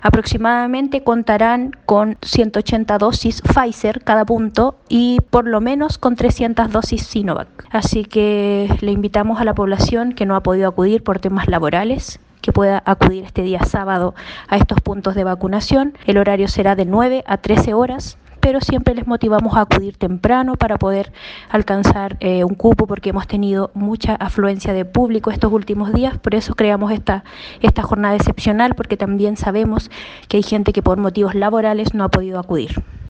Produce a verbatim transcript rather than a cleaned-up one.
Aproximadamente contarán con ciento ochenta dosis Pfizer cada punto y por lo menos con trescientas dosis Sinovac. Así que le invitamos a la población que no ha podido acudir por temas laborales que pueda acudir este día sábado a estos puntos de vacunación. El horario será de nueve a trece horas, pero siempre les motivamos a acudir temprano para poder alcanzar eh, un cupo, porque hemos tenido mucha afluencia de público estos últimos días. Por eso creamos esta, esta jornada excepcional, porque también sabemos que hay gente que por motivos laborales no ha podido acudir.